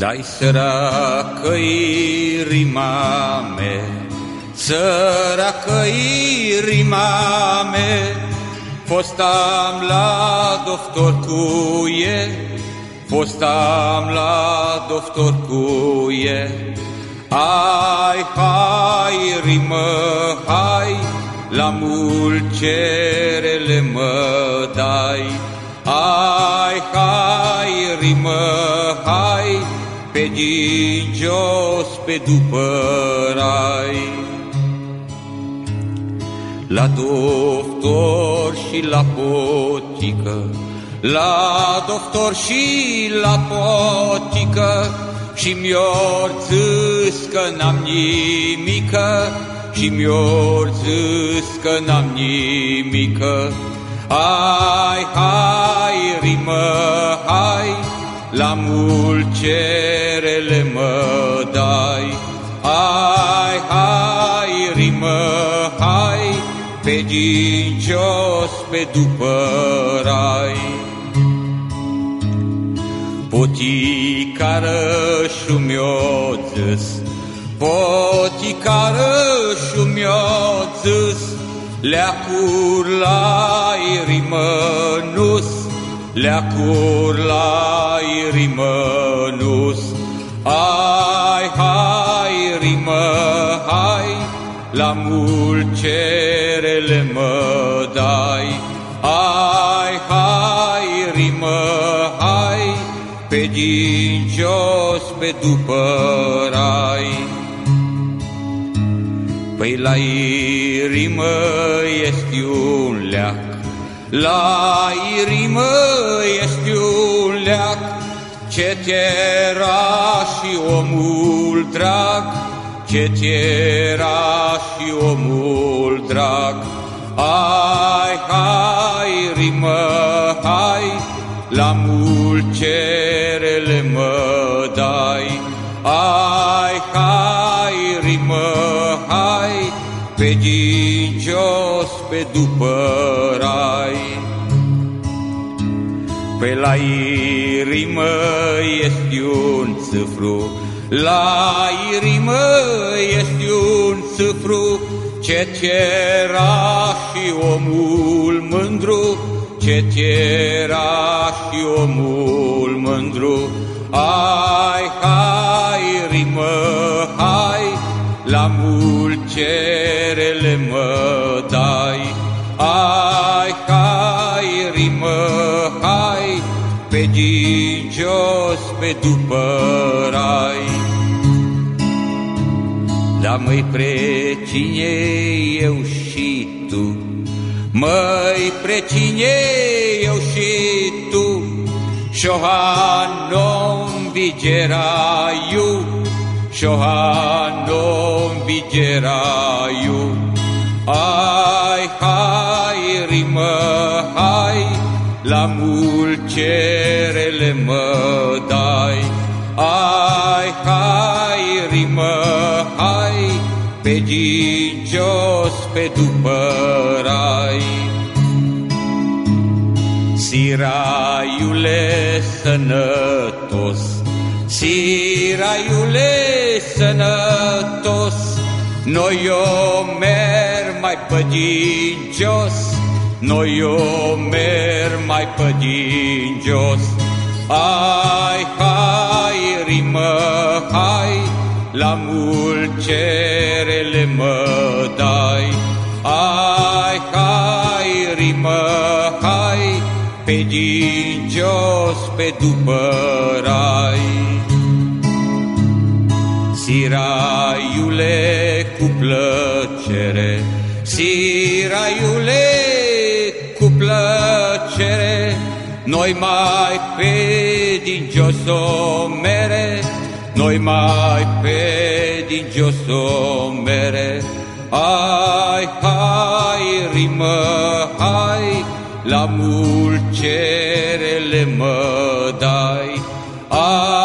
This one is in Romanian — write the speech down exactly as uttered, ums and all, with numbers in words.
Dai săracăi rimame, săracăi rimame, fostam la doctor cuie, fostam la doctor cuie. Hai, hai, rimă, hai, la mult cerele mă dai. Hai, hai, rimă, hai, pe din jos, pe după rai. La doctor și la potică, la doctor și la potică, și mi-or zis că n-am nimică, și mi-or zis că n-am nimică. Hai, hai, rimă, hai, la mult cerele mă dai. Hai, hai, rimă, hai, pe din jos, pe după rai. Poticară și-o mi-o zis, poticară și-o mi-o zis, leacur la irimănus, leacur la irimănus. Hai, hai, rimă, hai, la mult cerele mă dai. Hai, hai, rimă, hai, pe din jos, pe după rai. Păi la irimă este un leac, la irimă este un leac, ce ți-era și omul drag, ce ți-era și omul drag. Hai, hai, rimă, hai, la mult cerele mă dai. Hai, hai, rimă, hai, pe din jos, pe după rai. Pe la irimă este un țâfru, la irimă este un țâfru, ce ți-era și omul mândru, ce ți-era și omul mândru. Hai, hai, rimă, hai, la mult cerele mă dai. Hai, hai, rimă, hai, pe din jos, pe după rai. Da, măi, precine eu și tu, măi, precine eu și tu, Șohanom vigeraiu, Șohanom vigeraiu. Hai, hai, rimă, hai, la mult cerele mă dai. Hai, hai, rimă, hai, pe din jos, pe după rai. Siraiule sănătos, Siraiule sănătos, noi eu merg mai pe din jos, noi eu merg mai pe din jos. Hai, hai, rimă, hai, la mult cerele mă dai. Hai, hai, rimă, hai, pe din jos, pe după rai. Siraiule cu plăcere, Siraiule cu plăcere, noi mai pe din jos o mere, noi mai pe din jos o mere. Hai, hai, rimă, hai, la mult cerele mă dai. Hai,